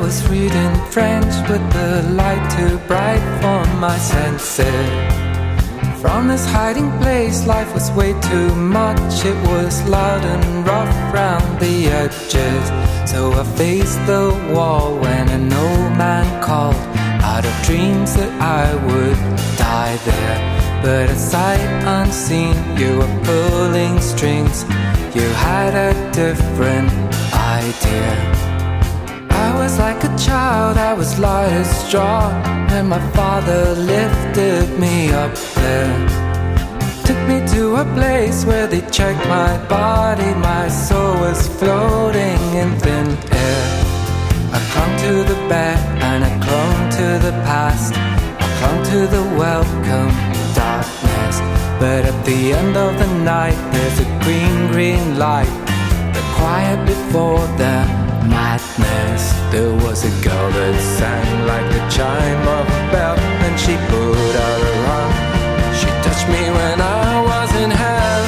was reading French with the light too bright for my senses. From this hiding place, life was way too much. It was loud and rough round the edges. So I faced the wall when an old man called out of dreams that I would die there. But at sight unseen, you were pulling strings. You had a different idea. I was like a child, I was light as straw, and my father lifted me up there. Took me to a place where they checked my body. My soul was floating in thin air. I clung to the bed and I clung to the past. I clung to the welcome darkness. But at the end of the night, there's a green light. The quiet before the madness. There was a girl that sang like the chime of a bell, and she put out her arm. She touched me when I was in hell.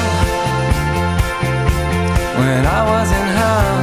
When I was in hell.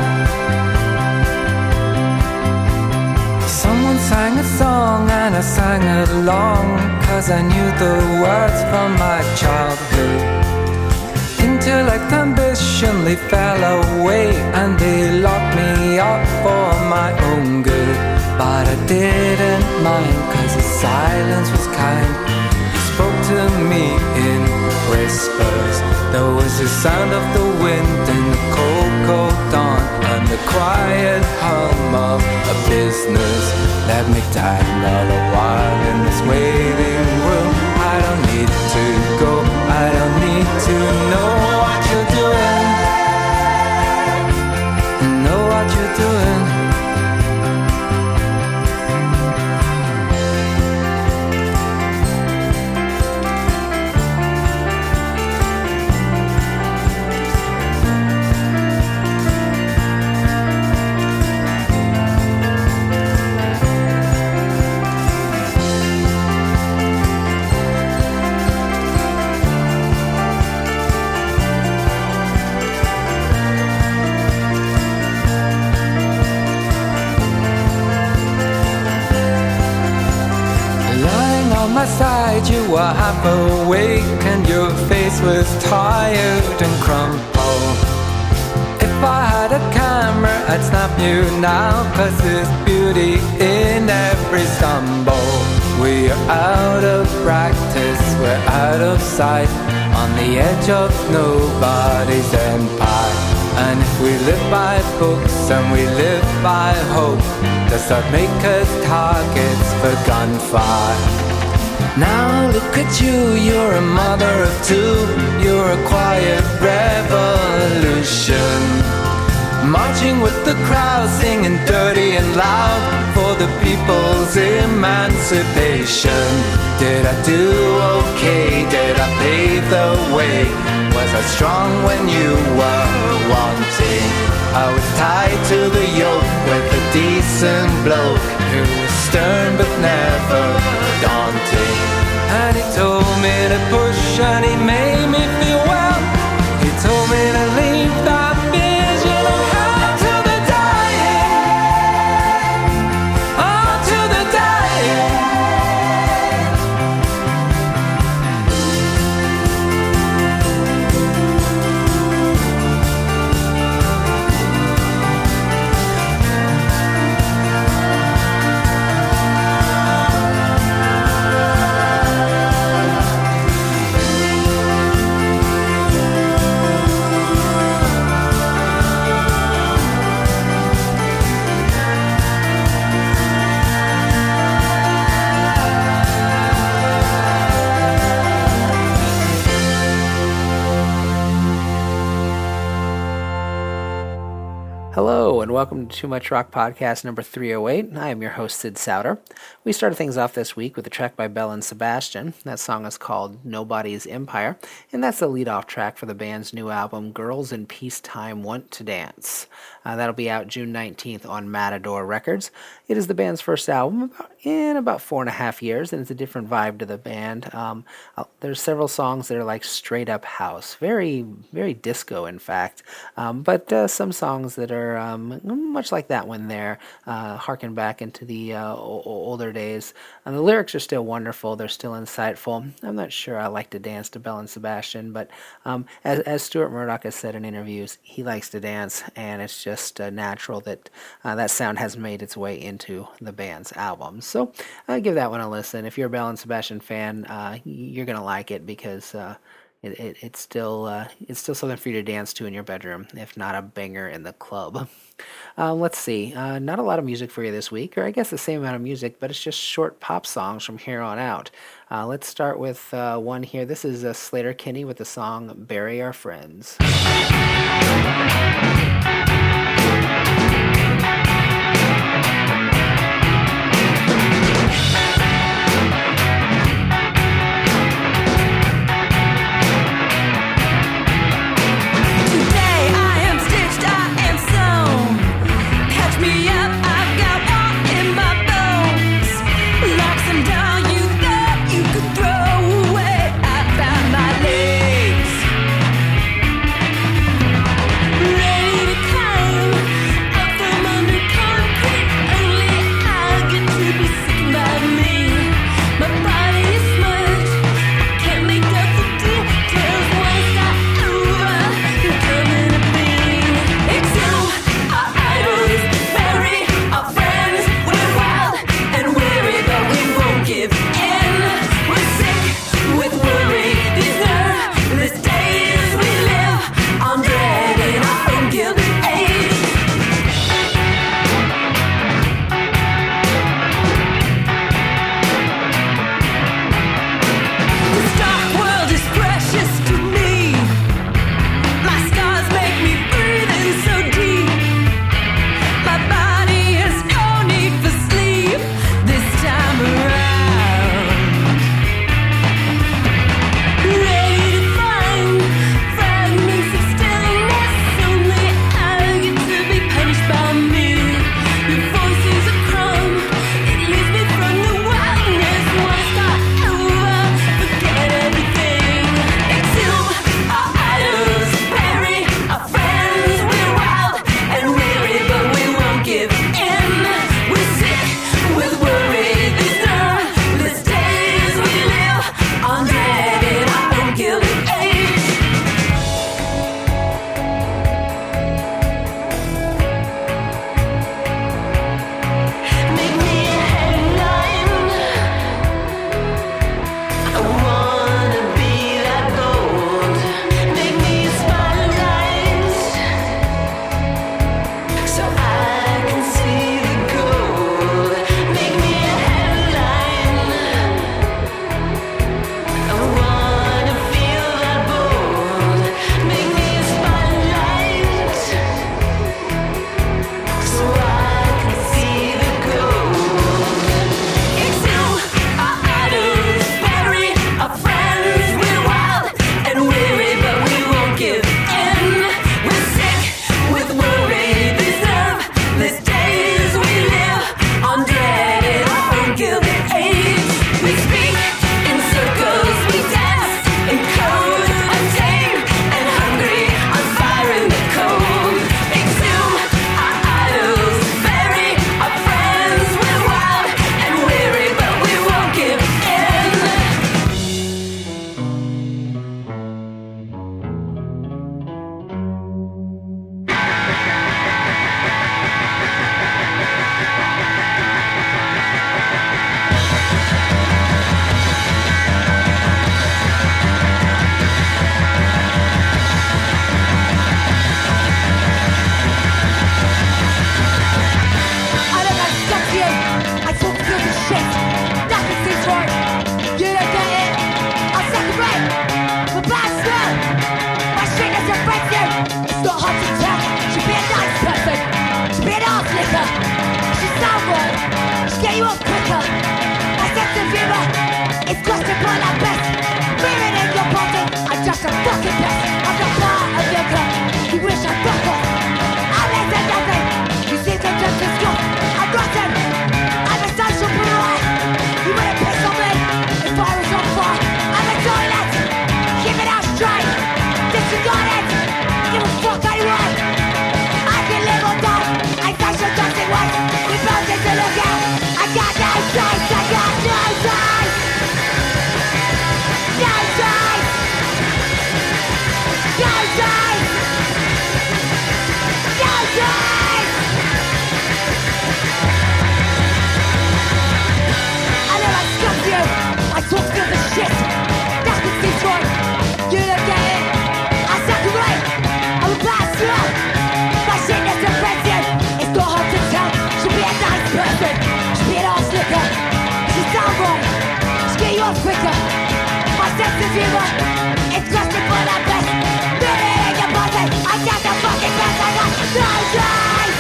Someone sang a song and I sang along, 'cause I knew the words from my childhood. Intellect, ambition, they fell away, and they locked me up for my own good. But I didn't mind, 'cause the silence was kind. You spoke to me in whispers. There was the sound of the wind in the cold, cold dawn, and the quiet hum of a business. Let me die all the while in this waiting room. I don't need to go, I don't need to know what you're doing. Know what you're doing. My side, you were half awake, and your face was tired and crumpled. If I had a camera, I'd snap you now, 'cause there's beauty in every stumble. We are out of practice, we're out of sight, on the edge of nobody's empire. And if we live by books and we live by hope, does that make us targets for gunfire? Now look at you, you're a mother of two. You're a quiet revolution, marching with the crowd, singing dirty and loud for the people's emancipation. Did I do okay? Did I pave the way? Was I strong when you were wanting? I was tied to the yoke with a decent bloke who was stern but never daunting. And he told me to push and he made me feel well. He told me to leave that vision of hell to the dying. Oh, to the dying. Hello, and welcome to Too Much Rock Podcast number 308. I am your host, Sid Souter. We started things off this week with a track by Belle and Sebastian. That song is called Nobody's Empire, and that's the lead-off track for the band's new album, Girls in Peacetime Want to Dance. That'll be out June 19th on Matador Records. It is the band's first album in about 4.5 years, and it's a different vibe to the band. There's several songs that are like straight up house, very, very disco, in fact. But some songs that are much like that one there, harken back into the older days. And the lyrics are still wonderful. They're still insightful. I'm not sure I like to dance to Belle and Sebastian, but as Stuart Murdoch has said in interviews, he likes to dance, and it's just natural that that sound has made its way into the band's albums. So give that one a listen. If you're a Belle and Sebastian fan, you're gonna like it because it's still something for you to dance to in your bedroom, if not a banger in the club. Let's see. Not a lot of music for you this week, or I guess the same amount of music, but it's just short pop songs from here on out. Let's start with one here. This is Sleater-Kinney with the song "Bury Our Friends." Rain pulse quicker. My sense of humor is lusting for the best. Burning in your body, I got the fucking best. I got no time.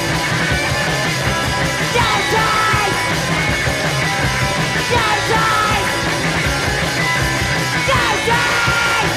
No time. No time. No time.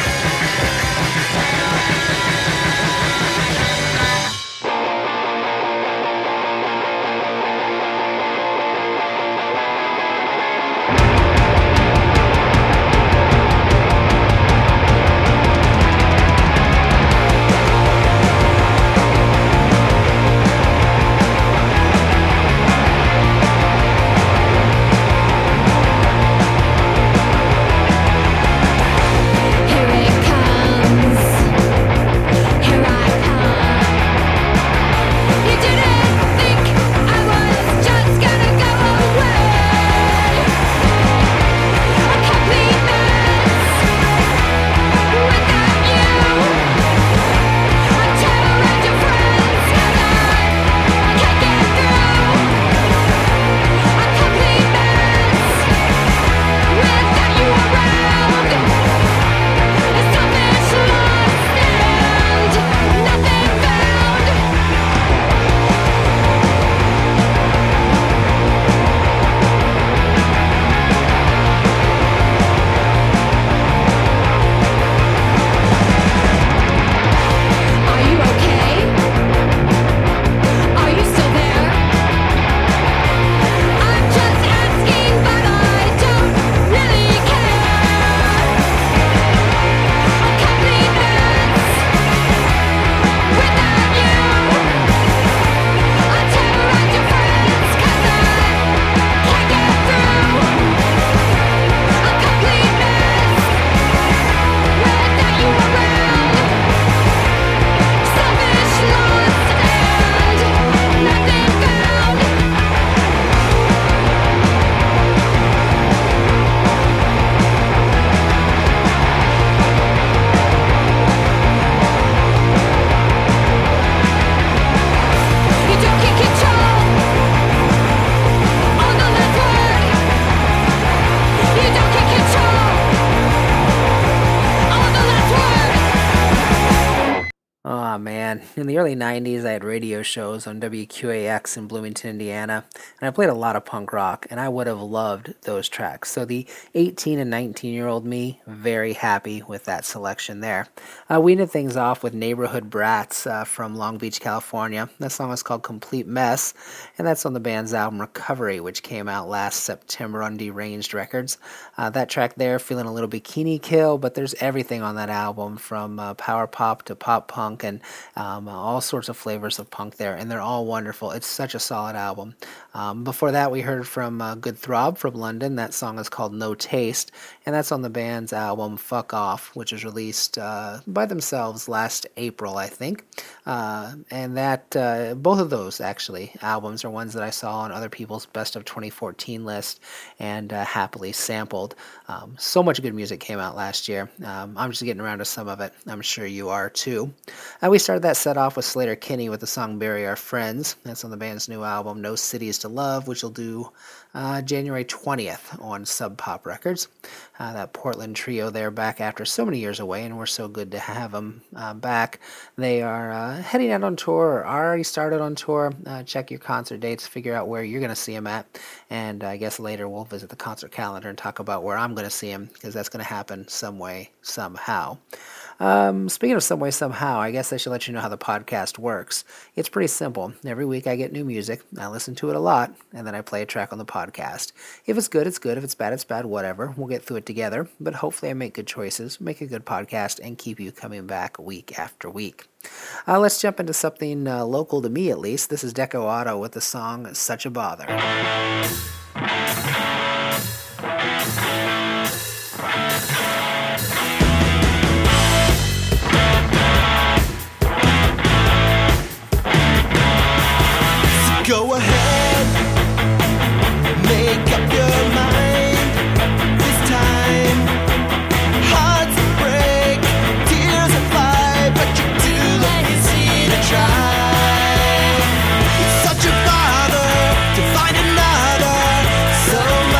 In the early 90s, I had radio shows on WQAX in Bloomington, Indiana, and I played a lot of punk rock, and I would have loved those tracks. So the 18 and 19-year-old me, very happy with that selection there. We ended things off with Neighborhood Brats from Long Beach, California. That song is called Complete Mess, and that's on the band's album Recovery, which came out last September on Deranged Records. That track there, feeling a little Bikini Kill, but there's everything on that album from power pop to pop punk and all sorts of flavors of punk there, and they're all wonderful. It's such a solid album. Before that, we heard from Good Throb from London. That song is called No Taste, and that's on the band's album Fuck Off, which was released by themselves last April, I think. And that both of those, actually, albums are ones that I saw on other people's Best of 2014 list and happily sampled. So much good music came out last year. I'm just getting around to some of it. I'm sure you are too. We started that set off with Slater Kinney with the song Bury Our Friends. That's on the band's new album No Cities to Love, which will do January 20th on Sub Pop Records. That Portland trio there back after so many years away, and we're so good to have them back. They are heading out on tour, or already started on tour. Check your concert dates, figure out where you're going to see them at, and I guess later we'll visit the concert calendar and talk about where I'm going to see them, because that's going to happen some way, somehow. Speaking of some way, somehow, I guess I should let you know how the podcast works. It's pretty simple. Every week I get new music, I listen to it a lot, and then I play a track on the podcast. If it's good, it's good. If it's bad, it's bad. Whatever. We'll get through it together, but hopefully I make good choices, make a good podcast, and keep you coming back week after week. Let's jump into something local to me, at least. This is Deco Auto with the song Such a Bother. Go ahead, make up your mind. This time, hearts break, tears will fly, but you're too lazy to try. It's such a bother to find another, so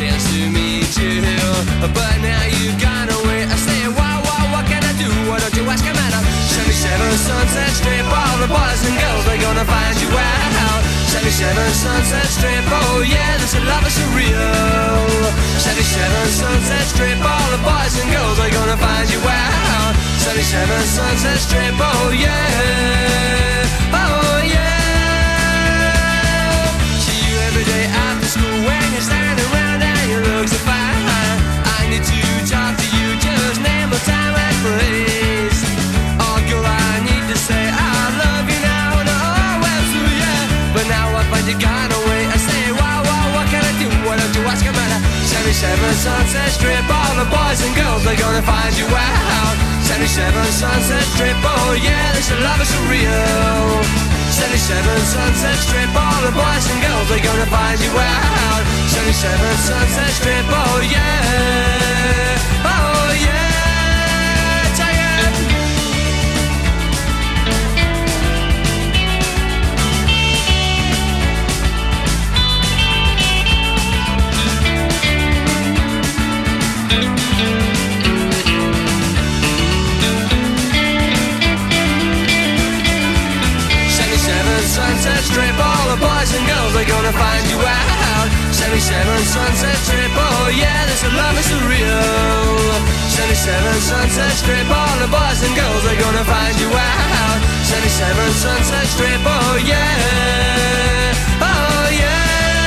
chance to meet you, but now you've gone away. I say, what can I do? Why don't you ask a matter? 77 Sunset Strip, all the boys and girls, they're gonna find you out. 77 Sunset Strip, oh yeah, this love is surreal. 77 Sunset Strip, all the boys and girls, they're gonna find you out. 77 Sunset Strip, oh yeah, oh yeah. See you every day after school when you're standing around and you look so fine. I need to talk to you, just name a time and place. Oh girl, I need to say I love you now, no, absolutely, yeah. But now I find you gone away. I say, what can I do? Why don't you ask about it? 77 Sunset Strip, all the boys and girls, they're gonna find you out. 77 Sunset Strip, oh yeah, this love is surreal. 77 Sunset Strip, all the boys and girls, they're gonna find you out. 77 Sunset Strip, oh yeah, oh yeah, take it. 77 Sunset Strip, all the boys and girls, they're gonna find you out. 77 Sunset Strip, oh yeah, this love is surreal. 77 Sunset Strip, all the boys and girls, they're gonna find you out. 77 Sunset Strip, oh yeah, oh yeah.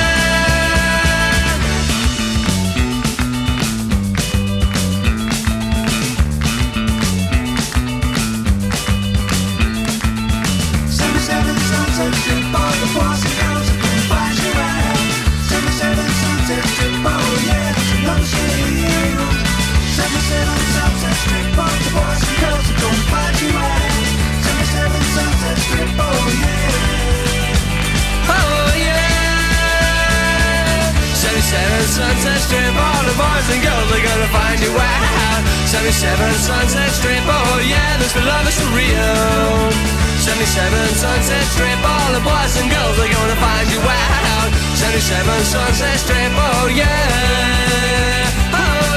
Sunset Strip, all the boys and girls are gonna find you out. 77 Sunset Strip, oh yeah, this love is surreal. 77 Sunset Strip, all the boys and girls are gonna find you out. 77 Sunset Strip, oh yeah, oh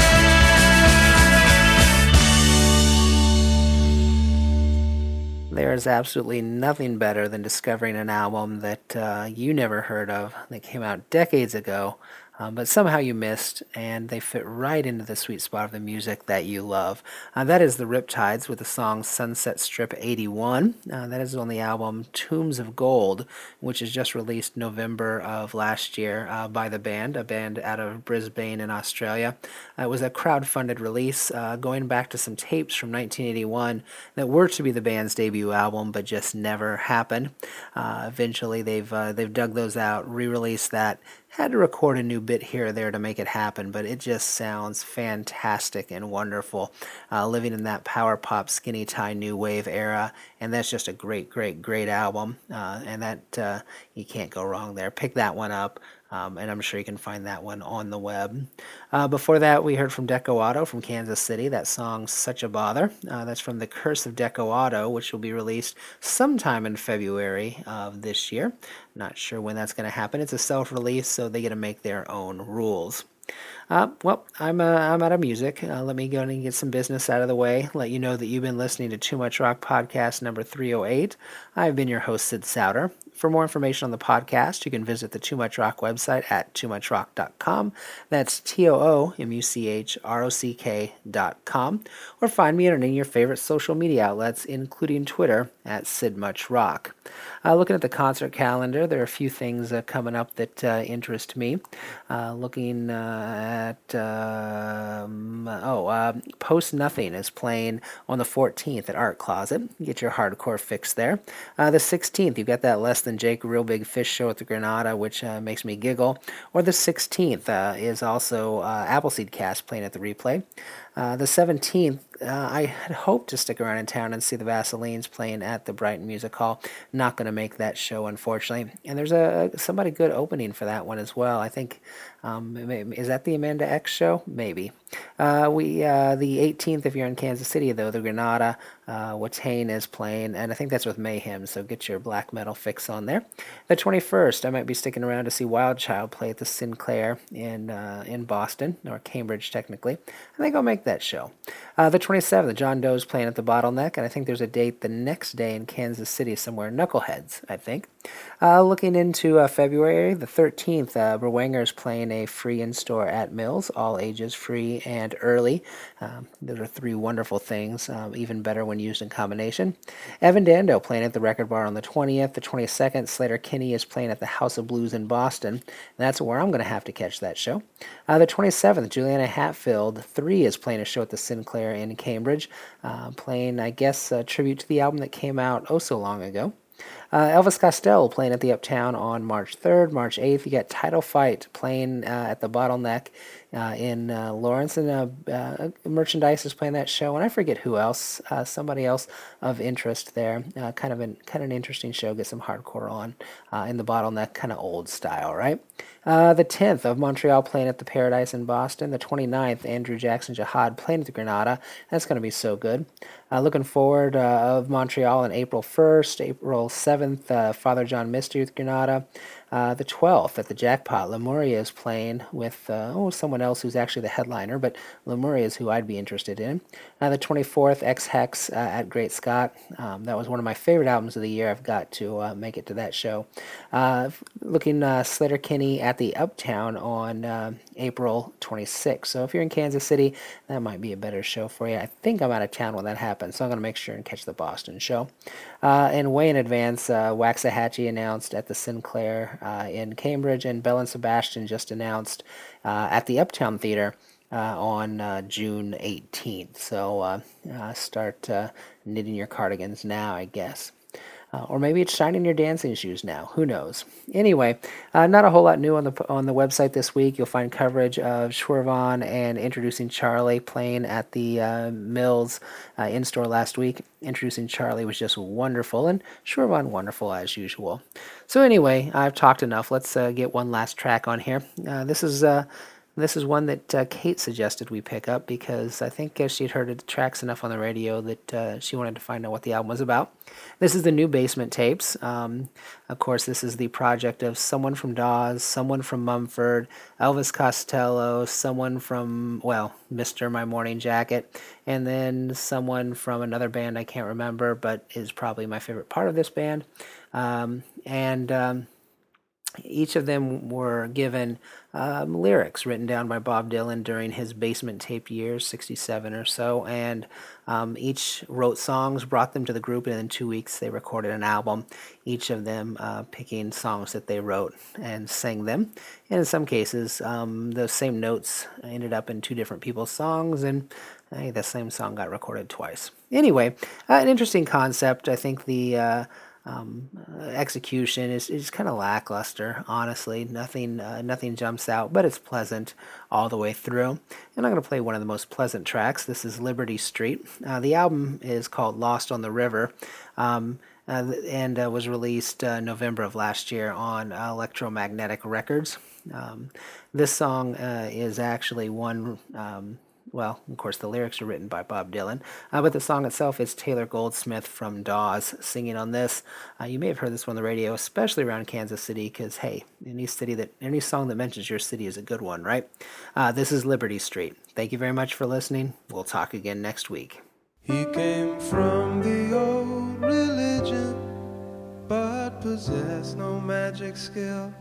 yeah. There is absolutely nothing better than discovering an album that you never heard of, that came out decades ago, but somehow you missed, and they fit right into the sweet spot of the music that you love. That is the Riptides with the song Sunset Strip 81. That is on the album Tombs of Gold, which is just released November of last year by the band, a band out of Brisbane in Australia. It was a crowd-funded release going back to some tapes from 1981 that were to be the band's debut album, but just never happened. Eventually, they've dug those out, re-released that. Had to record a new bit here or there to make it happen, but it just sounds fantastic and wonderful. Living in that power pop, skinny tie, new wave era, and that's just a great, great, great album. And that you can't go wrong there. Pick that one up. And I'm sure you can find that one on the web. Before that, we heard from Deco Auto from Kansas City. That song, Such a Bother. That's from The Curse of Deco Auto, which will be released sometime in February of this year. Not sure when that's going to happen. It's a self-release, so they get to make their own rules. Well, I'm out of music. Let me go and get some business out of the way. Let you know that you've been listening to Too Much Rock Podcast number 308. I've been your host, Sid Souter. For more information on the podcast, you can visit the Too Much Rock website at toomuchrock.com. That's TOOMUCHROCK.com. Or find me on any of your favorite social media outlets, including Twitter at SidMuchRock. Looking at the concert calendar, there are a few things coming up that interest me. Looking at Post Nothing is playing on the 14th at Art Closet. Get your hardcore fix there. The 16th, you've got that Less Than Jake Real Big Fish show at the Granada, which makes me giggle. Or the 16th is also Appleseed Cast playing at the Replay. The 17th, I had hoped to stick around in town and see the Vaselines playing at the Brighton Music Hall. Not going to make that show, unfortunately. And there's somebody good opening for that one as well. I think, is that the Amanda X show? Maybe. The 18th, if you're in Kansas City, though, the Granada, Watain is playing, and I think that's with Mayhem, so get your black metal fix on there. The 21st, I might be sticking around to see Wild Child play at the Sinclair in Boston, or Cambridge, technically. I think I'll make that show. The 27th, John Doe's playing at the Bottleneck, and I think there's a date the next day in Kansas City somewhere, Knuckleheads, I think. Looking into February, the 13th, Berwanger's playing a free in-store at Mills, all ages free and early. Those are three wonderful things, even better when used in combination. Evan Dando playing at the Record Bar on the 20th. The 22nd, Slater Kinney is playing at the House of Blues in Boston. And that's where I'm going to have to catch that show. The 27th, Juliana Hatfield 3 is playing a show at the Sinclair in Cambridge, playing, I guess, a tribute to the album that came out oh so long ago. Elvis Costello playing at the Uptown on March 3rd. March 8th, you got Title Fight playing at the Bottleneck in Lawrence, and Merchandise is playing that show, and I forget who else. Somebody else of interest there. Kind of an interesting show. Get some hardcore on in the Bottleneck, kind of old style, right? The 10th of Montreal playing at the Paradise in Boston. The 29th, Andrew Jackson Jihad playing at the Granada. That's going to be so good. Looking forward of Montreal on April 1st. April 7th, Father John Misty with Granada. The 12th at the Jackpot, Lemuria is playing with someone else who's actually the headliner, but Lemuria is who I'd be interested in. The 24th, X-Hex at Great Scott. That was one of my favorite albums of the year. I've got to make it to that show. Looking Slater Kinney at the Uptown on April 26th. So if you're in Kansas City, that might be a better show for you. I think I'm out of town when that happens, so I'm going to make sure and catch the Boston show. And way in advance, Waxahachie announced at the Sinclair in Cambridge, and Bell and Sebastian just announced at the Uptown Theater on June 18th. So start knitting your cardigans now, I guess. Or maybe it's shining your dancing shoes now. Who knows? Anyway, not a whole lot new on the website this week. You'll find coverage of Schwervan and Introducing Charlie playing at the Mills in-store last week. Introducing Charlie was just wonderful, and Schwervan wonderful as usual. So anyway, I've talked enough. Let's get one last track on here. This is one that Kate suggested we pick up because I think she'd heard the tracks enough on the radio that she wanted to find out what the album was about. This is the new Basement Tapes. Of course, this is the project of someone from Dawes, someone from Mumford, Elvis Costello, someone from, Mr. My Morning Jacket, and then someone from another band I can't remember, but is probably my favorite part of this band. Each of them were given lyrics written down by Bob Dylan during his Basement Tape years, 67 or so, and each wrote songs, brought them to the group, and in 2 weeks they recorded an album, each of them picking songs that they wrote and sang them. And in some cases, those same notes ended up in two different people's songs, and the same song got recorded twice. Anyway, an interesting concept. I think the execution is kind of lackluster, honestly. Nothing jumps out, but it's pleasant all the way through. And I'm going to play one of the most pleasant tracks. This is Liberty Street. The album is called Lost on the River, and was released November of last year on Electromagnetic Records. This song is actually one... of course, the lyrics are written by Bob Dylan, but the song itself is Taylor Goldsmith from Dawes singing on this. You may have heard this one on the radio, especially around Kansas City, because, hey, any song that mentions your city is a good one, right? This is Liberty Street. Thank you very much for listening. We'll talk again next week. He came from the old religion, but possessed no magic skill.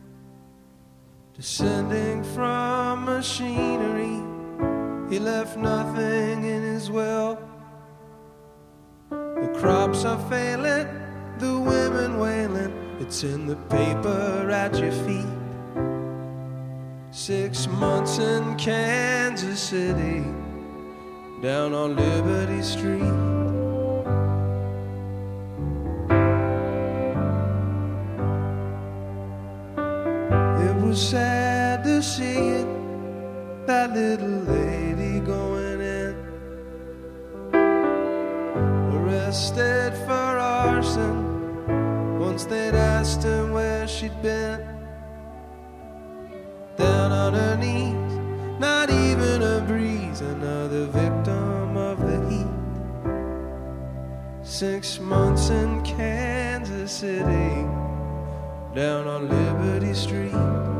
Descending from machinery, he left nothing in his will. The crops are failing, the women wailing. It's in the paper at your feet. 6 months in Kansas City, down on Liberty Street. It was sad to see it, that little lady going in, arrested for arson. Once they'd asked her where she'd been. Down on her knees, not even a breeze 6 months in Kansas City, down on Liberty Street.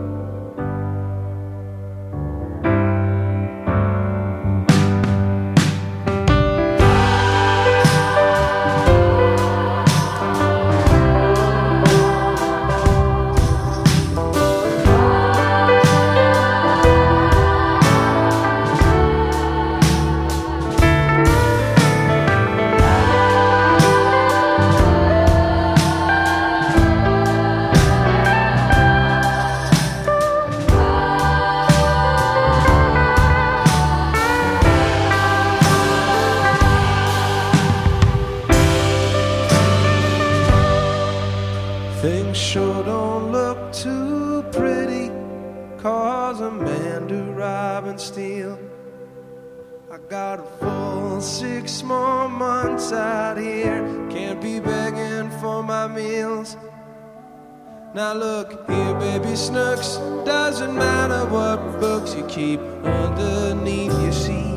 Things sure don't look too pretty, cause a man do rob and steal. I got a full 6 more months out here, can't be begging for my meals. Now look here, baby Snooks, doesn't matter what books you keep underneath your seat.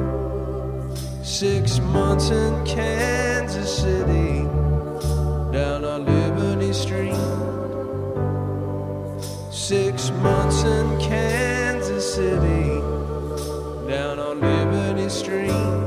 6 months in Kansas City, down on Liberty Street. 6 months in Kansas City, down on Liberty Street.